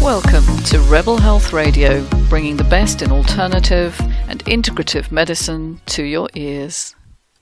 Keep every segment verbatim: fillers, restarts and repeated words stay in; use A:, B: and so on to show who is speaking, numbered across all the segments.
A: Welcome to Rebel Health Radio, bringing the best in alternative and integrative medicine to your ears.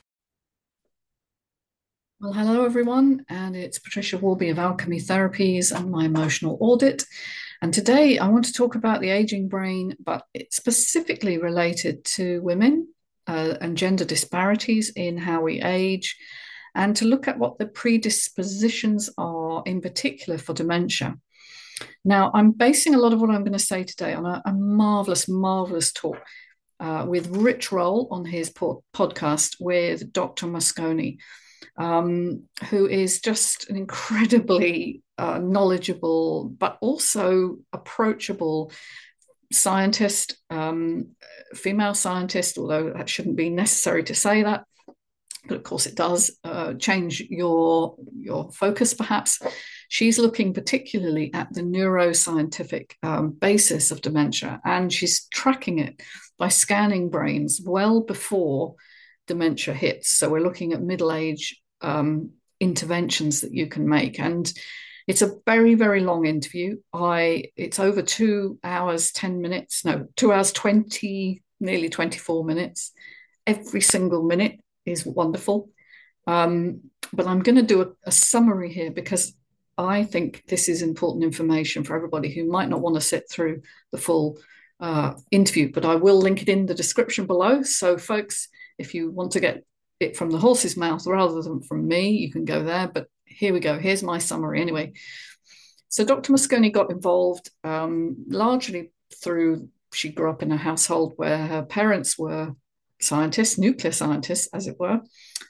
A: Well, hello everyone, and it's Patricia Warby of Alchemy Therapies and my emotional audit. And today I want to talk about the aging brain, but it's specifically related to women uh, and gender disparities in how we age, and to look at what the predispositions are in particular for dementia. Now, I'm basing a lot of what I'm going to say today on a, a marvelous, marvelous talk uh, with Rich Roll on his po- podcast with Doctor Mosconi, um, who is just an incredibly uh, knowledgeable, but also approachable scientist, um, female scientist, although that shouldn't be necessary to say that. But of course it does uh, change your, your focus, perhaps. She's looking particularly at the neuroscientific um, basis of dementia, and she's tracking it by scanning brains well before dementia hits. So we're looking at middle age um, interventions that you can make. And it's a very, very long interview. I It's over two hours, ten minutes, no, two hours, twenty, nearly twenty-four minutes. Every single minute is wonderful. Um, but I'm going to do a, a summary here because I think this is important information for everybody who might not want to sit through the full uh, interview, but I will link it in the description below. So folks, if you want to get it from the horse's mouth rather than from me, you can go there. But here we go. Here's my summary anyway. So Doctor Mosconi got involved um, largely through, she grew up in a household where her parents were scientists, nuclear scientists, as it were.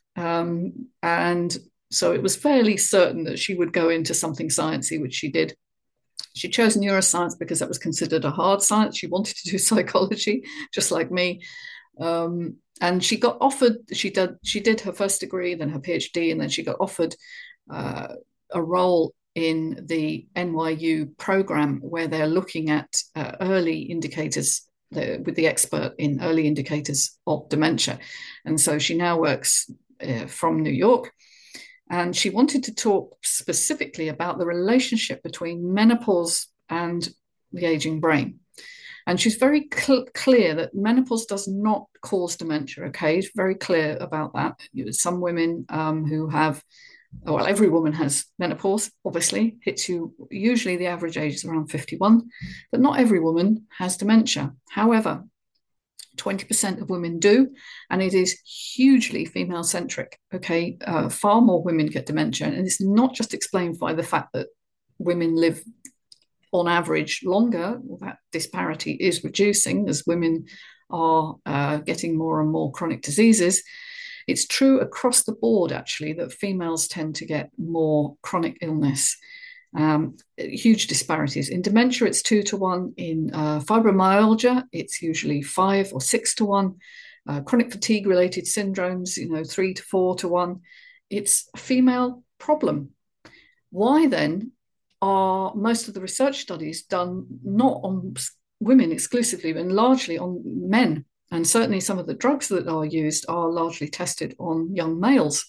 A: Um, and so it was fairly certain that she would go into something sciencey, which she did. She chose neuroscience because that was considered a hard science. She wanted to do psychology, just like me. Um, and she got offered, she did, she did her first degree, then her PhD, and then she got offered uh, a role in the N Y U program where they're looking at uh, early indicators the, with the expert in early indicators of dementia. And so she now works uh, from New York. And she wanted to talk specifically about the relationship between menopause and the aging brain. And she's very cl- clear that menopause does not cause dementia, okay? She's very clear about that. Some women um, who have, well, every woman has menopause, obviously, hits you, usually the average age is around fifty-one, but not every woman has dementia. However, twenty percent of women do, and it is hugely female-centric, okay? Uh, far more women get dementia, and it's not just explained by the fact that women live on average longer. Well, that disparity is reducing as women are uh, getting more and more chronic diseases. It's true across the board, actually, that females tend to get more chronic illness. Um, huge disparities. In dementia, it's two to one. In uh, fibromyalgia, it's usually five or six to one. Uh, chronic fatigue-related syndromes, you know, three to four to one. It's a female problem. Why then are most of the research studies done not on women exclusively, but largely on men? And certainly some of the drugs that are used are largely tested on young males.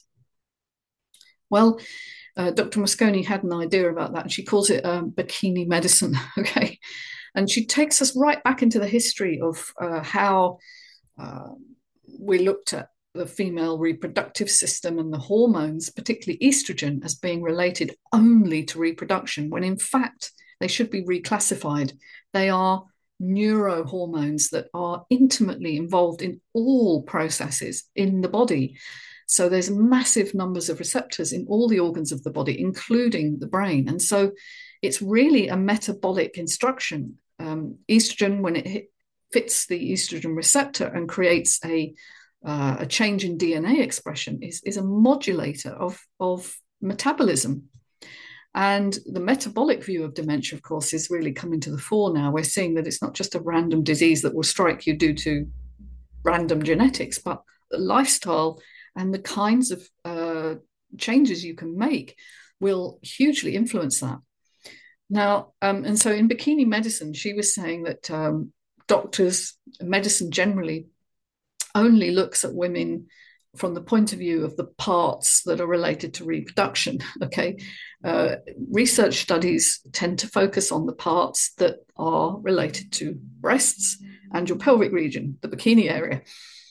A: Well, Uh, Doctor Mosconi had an idea about that, and she calls it um, bikini medicine, okay? And she takes us right back into the history of uh, how uh, we looked at the female reproductive system and the hormones, particularly estrogen, as being related only to reproduction, when in fact they should be reclassified. They are neurohormones that are intimately involved in all processes in the body. So there's massive numbers of receptors in all the organs of the body, including the brain. And so it's really a metabolic instruction. Um, estrogen, when it hit, fits the estrogen receptor and creates a, uh, a change in D N A expression, is, is a modulator of, of metabolism. And the metabolic view of dementia, of course, is really coming to the fore now. We're seeing that it's not just a random disease that will strike you due to random genetics, but the lifestyle and the kinds of uh, changes you can make will hugely influence that. Now, um, and so in bikini medicine, she was saying that um, doctors, medicine generally, only looks at women from the point of view of the parts that are related to reproduction. Okay, uh, research studies tend to focus on the parts that are related to breasts and your pelvic region, the bikini area.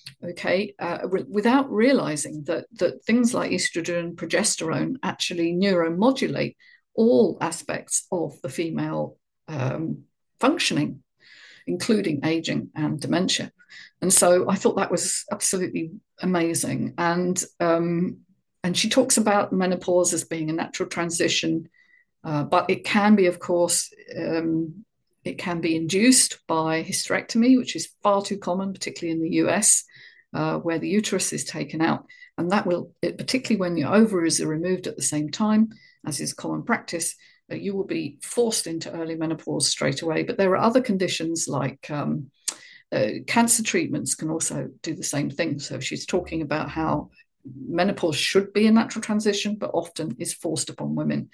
A: Okay, uh, re- without realizing that that things like estrogen, progesterone actually neuromodulate all aspects of the female um, functioning, including aging and dementia. And so I thought that was absolutely amazing. And um, and she talks about menopause as being a natural transition, uh, but it can be, of course, um, it can be induced by hysterectomy, which is far too common, particularly in the U S, uh, where the uterus is taken out. And that will, particularly when your ovaries are removed at the same time, as is common practice, uh, you will be forced into early menopause straight away. But there are other conditions like um, uh, cancer treatments can also do the same thing. So she's talking about how menopause should be a natural transition, but often is forced upon women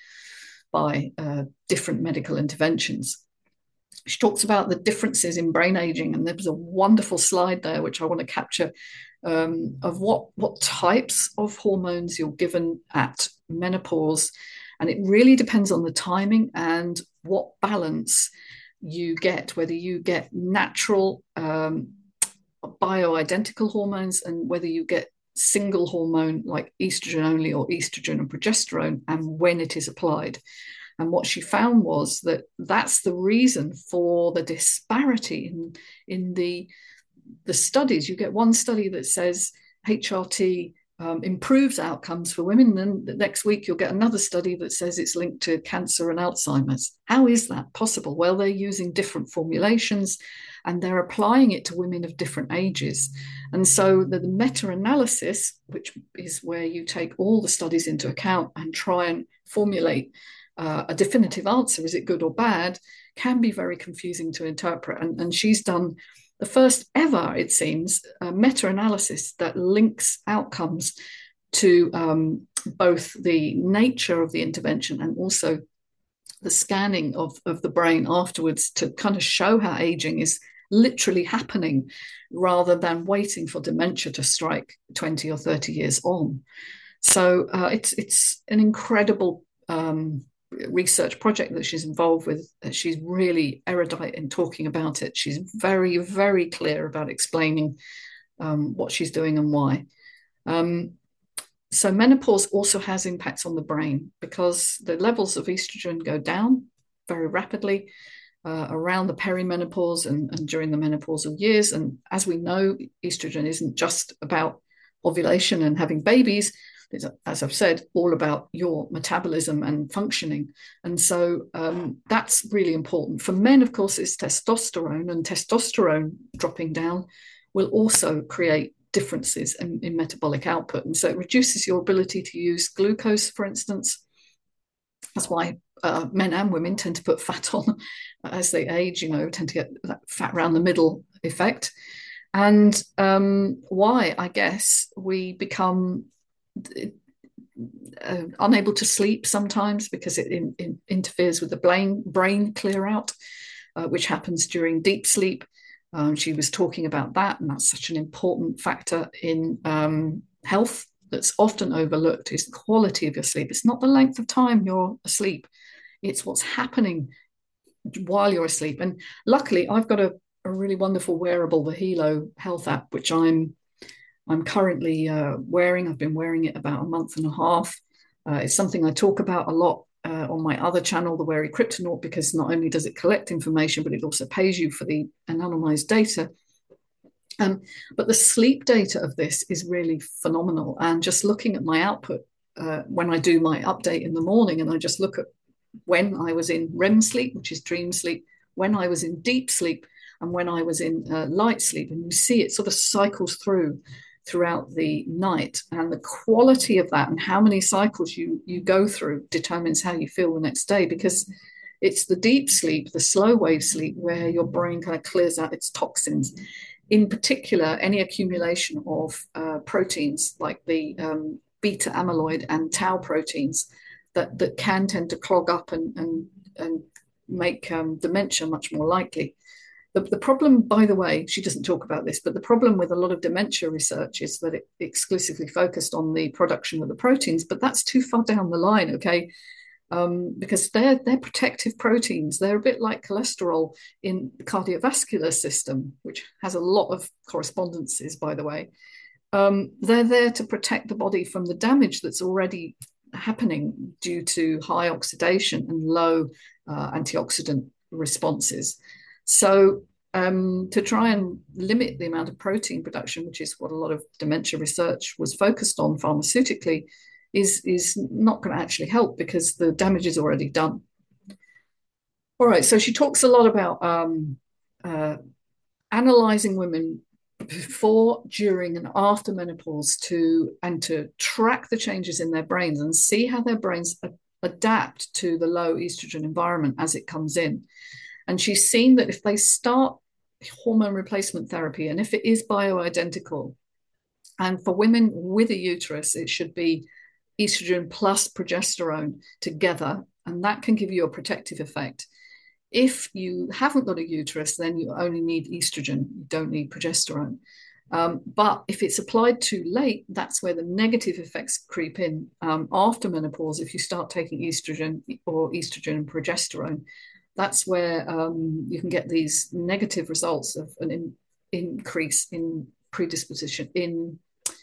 A: by uh, different medical interventions. She talks about the differences in brain aging, and there was a wonderful slide there which I want to capture um, of what what types of hormones you're given at menopause, and it really depends on the timing and what balance you get, whether you get natural um, bioidentical hormones and whether you get single hormone like estrogen only or estrogen and progesterone, and when it is applied. And what she found was that that's the reason for the disparity in, in the, the studies. You get one study that says H R T um, improves outcomes for women, and the next week you'll get another study that says it's linked to cancer and Alzheimer's. How is that possible? Well, they're using different formulations and they're applying it to women of different ages. And so the, the meta-analysis, which is where you take all the studies into account and try and formulate Uh, a definitive answer, is it good or bad, can be very confusing to interpret. And, and she's done the first ever, it seems, uh, meta-analysis that links outcomes to um, both the nature of the intervention and also the scanning of, of the brain afterwards, to kind of show how aging is literally happening rather than waiting for dementia to strike twenty or thirty years on. So uh, it's, it's an incredible um, research project that she's involved with. She's really erudite in talking about it. She's very, very clear about explaining um, what she's doing and why. Um, so menopause also has impacts on the brain because the levels of estrogen go down very rapidly uh, around the perimenopause and, and during the menopausal years. And as we know, estrogen isn't just about ovulation and having babies. It's, as I've said, all about your metabolism and functioning. And so um, that's really important. For men, of course, it's testosterone, and testosterone dropping down will also create differences in, in metabolic output. And so it reduces your ability to use glucose, for instance. That's why uh, men and women tend to put fat on as they age, you know, tend to get that fat around the middle effect. And um, why, I guess, we become Uh, unable to sleep sometimes because it in, in, interferes with the brain, brain clear out, uh, which happens during deep sleep. Um, she was talking about that, and that's such an important factor in um, health that's often overlooked, is the quality of your sleep. It's not the length of time you're asleep, it's what's happening while you're asleep. And luckily, I've got a, a really wonderful wearable, the Helo Health app, which I'm I'm currently uh, wearing. I've been wearing it about a month and a half. Uh, it's something I talk about a lot uh, on my other channel, The Wary Cryptonaut, because not only does it collect information, but it also pays you for the anonymized data. Um, but the sleep data of this is really phenomenal. And just looking at my output uh, when I do my update in the morning, and I just look at when I was in R E M sleep, which is dream sleep, when I was in deep sleep, and when I was in uh, light sleep, and you see it sort of cycles through throughout the night, and the quality of that and how many cycles you you go through determines how you feel the next day, because it's the deep sleep, the slow wave sleep, where your brain kind of clears out its toxins. In particular, any accumulation of uh, proteins like the um, beta amyloid and tau proteins that that can tend to clog up and and and make um, dementia much more likely. The, the problem, by the way, she doesn't talk about this, but the problem with a lot of dementia research is that it exclusively focused on the production of the proteins, but that's too far down the line, okay? Um, because they're they're protective proteins. They're a bit like cholesterol in the cardiovascular system, which has a lot of correspondences, by the way. Um, they're there to protect the body from the damage that's already happening due to high oxidation and low uh, antioxidant responses. So um, to try and limit the amount of protein production, which is what a lot of dementia research was focused on pharmaceutically, is, is not going to actually help because the damage is already done. All right, so she talks a lot about um, uh, analyzing women before, during, and after menopause to and to track the changes in their brains and see how their brains a- adapt to the low estrogen environment as it comes in. And she's seen that if they start hormone replacement therapy, and if it is bioidentical, and for women with a uterus, it should be estrogen plus progesterone together, and that can give you a protective effect. If you haven't got a uterus, then you only need estrogen, you don't need progesterone. Um, but if it's applied too late, that's where the negative effects creep in um, after menopause. If you start taking estrogen or estrogen and progesterone, that's where um, you can get these negative results of an in, increase in predisposition, in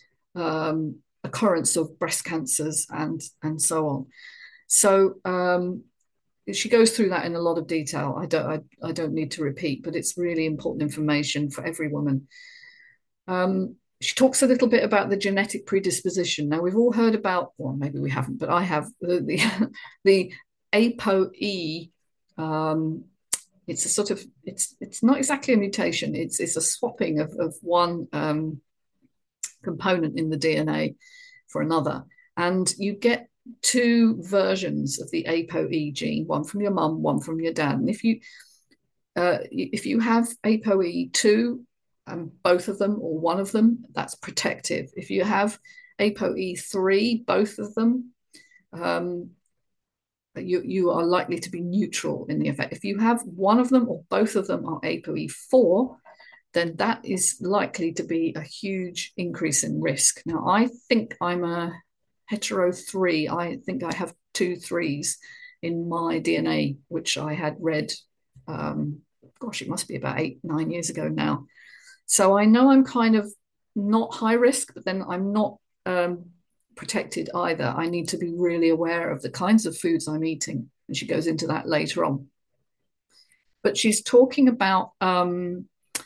A: um, occurrence of breast cancers and, and so on. So um, she goes through that in a lot of detail. I don't, I, I don't need to repeat, but it's really important information for every woman. Um, she talks a little bit about the genetic predisposition. Now we've all heard about, well, maybe we haven't, but I have the the, the ApoE. Um, it's a sort of it's it's not exactly a mutation. It's it's a swapping of of one um, component in the D N A for another, and you get two versions of the ApoE gene, one from your mum, one from your dad. And if you uh, if you have ApoE two, um, both of them or one of them, that's protective. If you have ApoE three, both of them, um, you, you are likely to be neutral in the effect. If you have one of them or both of them are ApoE four, then that is likely to be a huge increase in risk. Now, I think I'm a hetero three. I think I have two threes in my D N A, which I had read, um, gosh, it must be about eight, nine years ago now. So I know I'm kind of not high risk, but then I'm not um, protected either. I need to be really aware of the kinds of foods I'm eating. And she goes into that later on. But she's talking about um,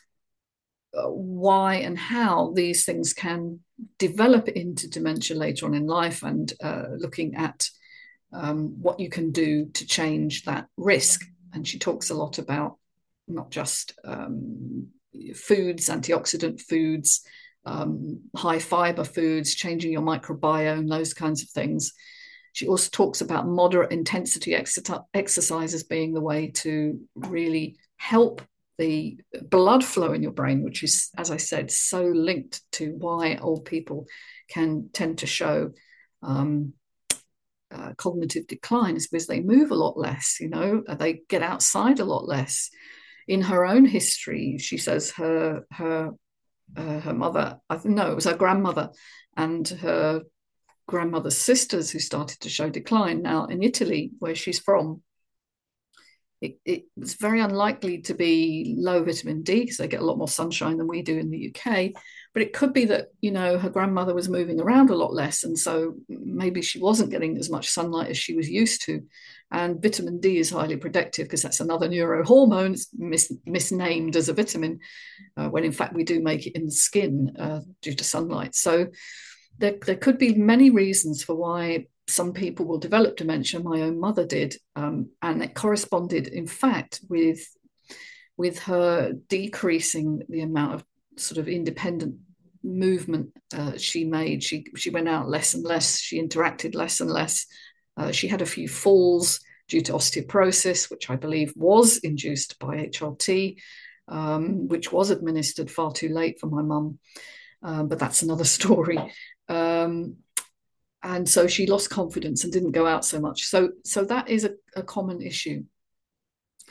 A: why and how these things can develop into dementia later on in life, and uh, looking at um, what you can do to change that risk. And she talks a lot about not just um, foods, antioxidant foods, um, high fiber foods, changing your microbiome, those kinds of things. She also talks about moderate intensity exercises being the way to really help the blood flow in your brain, which is, as I said, so linked to why old people can tend to show um, uh, cognitive decline, is because they move a lot less, you know, they get outside a lot less. In her own history, she says her her uh, her mother, I no, it was her grandmother and her grandmother's sisters who started to show decline. Now, in Italy, where she's from, It, it was very unlikely to be low vitamin D because they get a lot more sunshine than we do in the U K. But it could be that, you know, her grandmother was moving around a lot less. And so maybe she wasn't getting as much sunlight as she was used to. And vitamin D is highly protective because that's another neurohormone. It's mis misnamed as a vitamin, uh, when in fact we do make it in the skin uh, due to sunlight. So there, there could be many reasons for why some people will develop dementia. My own mother did, um, and it corresponded, in fact, with with her decreasing the amount of sort of independent movement uh, she made. She she went out less and less. She interacted less and less. Uh, she had a few falls due to osteoporosis, which I believe was induced by H R T, um, which was administered far too late for my mum. Um, but that's another story. Um, and so she lost confidence and didn't go out so much. So, so that is a, a common issue.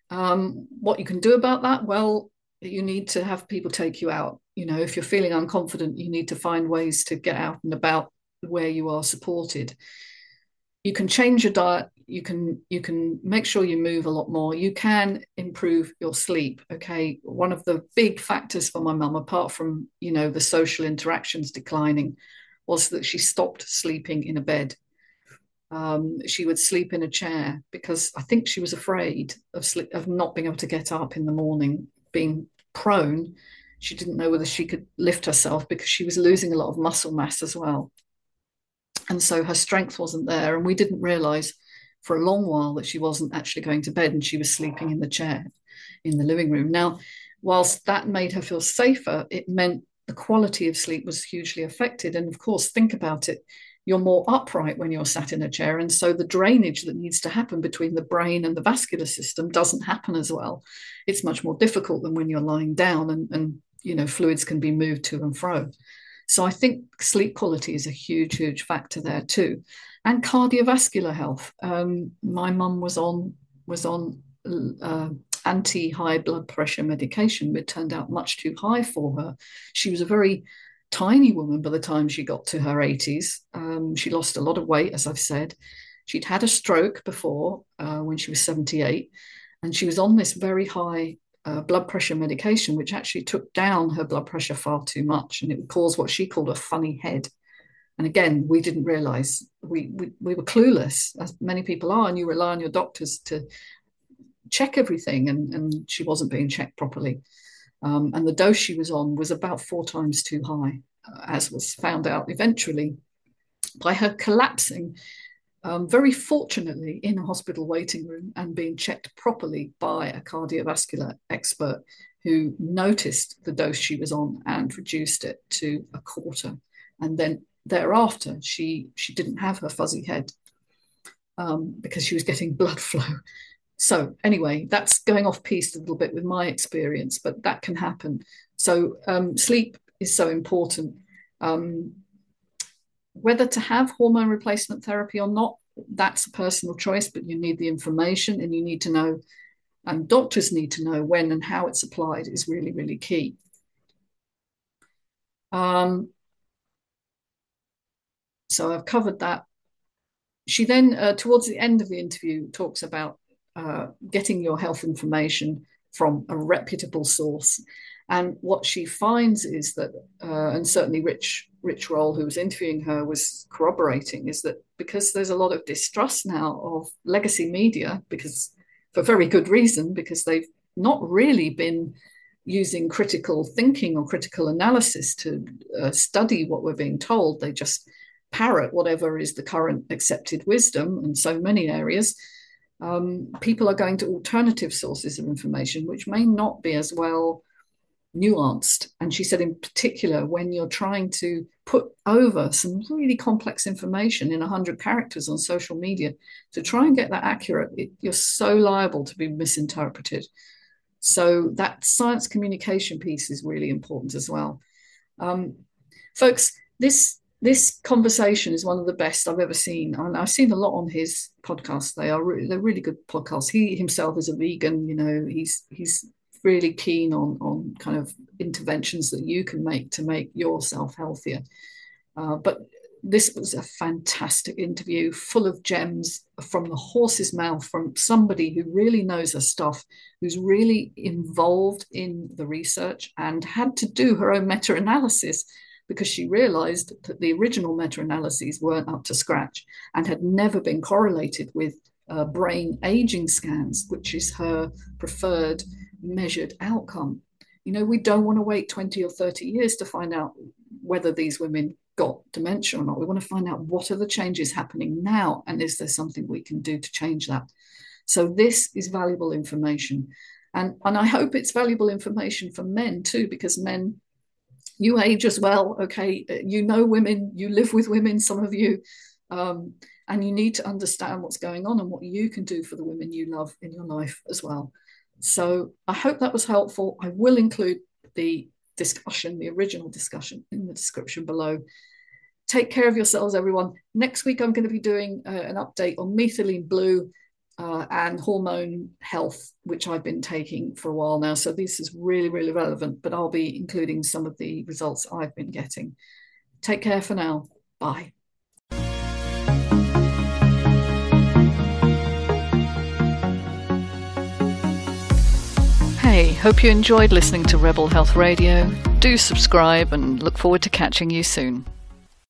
A: Um, what you can do about that? Well, you need to have people take you out. You know, if you're feeling unconfident, you need to find ways to get out and about where you are supported. You can change your diet. You can you can make sure you move a lot more. You can improve your sleep. Okay, one of the big factors for my mum, apart from you know the social interactions declining, was that she stopped sleeping in a bed. Um, she would sleep in a chair because I think she was afraid of sleep, of not being able to get up in the morning, being prone. She didn't know whether she could lift herself because she was losing a lot of muscle mass as well. And so her strength wasn't there. And we didn't realize for a long while that she wasn't actually going to bed and she was sleeping in the chair in the living room. Now, whilst that made her feel safer, it meant the quality of sleep was hugely affected. And of course, think about it. You're more upright when you're sat in a chair. And so the drainage that needs to happen between the brain and the vascular system doesn't happen as well. It's much more difficult than when you're lying down and, and you know, fluids can be moved to and fro. So I think sleep quality is a huge, huge factor there too. And cardiovascular health. Um, my mum was on was on uh, anti-high blood pressure medication, which turned out much too high for her. She was a very tiny woman by the time she got to her eighties. Um, she lost a lot of weight, as I've said. She'd had a stroke before uh, when she was seventy-eight, and she was on this very high uh, blood pressure medication, which actually took down her blood pressure far too much, and it would cause what she called a funny head. And again, we didn't realize, we, we, we were clueless, as many people are, and you rely on your doctors to check everything, and, and she wasn't being checked properly. Um, and the dose she was on was about four times too high, uh, as was found out eventually by her collapsing, um, very fortunately, in a hospital waiting room and being checked properly by a cardiovascular expert who noticed the dose she was on and reduced it to a quarter. And then thereafter, she, she didn't have her fuzzy head um, because she was getting blood flow. So anyway, that's going off piste a little bit with my experience, but that can happen. So um, sleep is so important. Um, whether to have hormone replacement therapy or not, that's a personal choice, but you need the information and you need to know, and doctors need to know when and how it's applied is really, really key. Um, so I've covered that. She then, uh, towards the end of the interview, talks about uh, getting your health information from a reputable source. And what she finds is that, uh, and certainly Rich Rich Roll, who was interviewing her, was corroborating, is that because there's a lot of distrust now of legacy media, because for very good reason, because they've not really been using critical thinking or critical analysis to uh, study what we're being told. They just parrot whatever is the current accepted wisdom in so many areas. Um, people are going to alternative sources of information, which may not be as well nuanced. And she said, in particular, when you're trying to put over some really complex information in one hundred characters on social media, to try and get that accurate, it, you're so liable to be misinterpreted. So that science communication piece is really important as well. Um, folks, this this conversation is one of the best I've ever seen. And I've seen a lot on his podcast. They are re- they're really good podcasts. He himself is a vegan. You know, he's he's really keen on on kind of interventions that you can make to make yourself healthier. Uh, but this was a fantastic interview, full of gems from the horse's mouth, from somebody who really knows her stuff, who's really involved in the research and had to do her own meta-analysis because she realized that the original meta-analyses weren't up to scratch and had never been correlated with uh, brain aging scans, which is her preferred measured outcome. You know, we don't want to wait twenty or thirty years to find out whether these women got dementia or not. We want to find out what are the changes happening now, and is there something we can do to change that? So this is valuable information. And, and I hope it's valuable information for men too, because men, you age as well, okay? You know women, you live with women, some of you, um, and you need to understand what's going on and what you can do for the women you love in your life as well. So I hope that was helpful. I will include the discussion, the original discussion, in the description below. Take care of yourselves, everyone. Next week, I'm going to be doing uh, an update on methylene blue. uh, and hormone health, which I've been taking for a while now. So this is really, really relevant, but I'll be including some of the results I've been getting. Take care for now. Bye. Hey, hope you enjoyed listening to Rebel Health Radio. Do subscribe and look forward to catching you soon.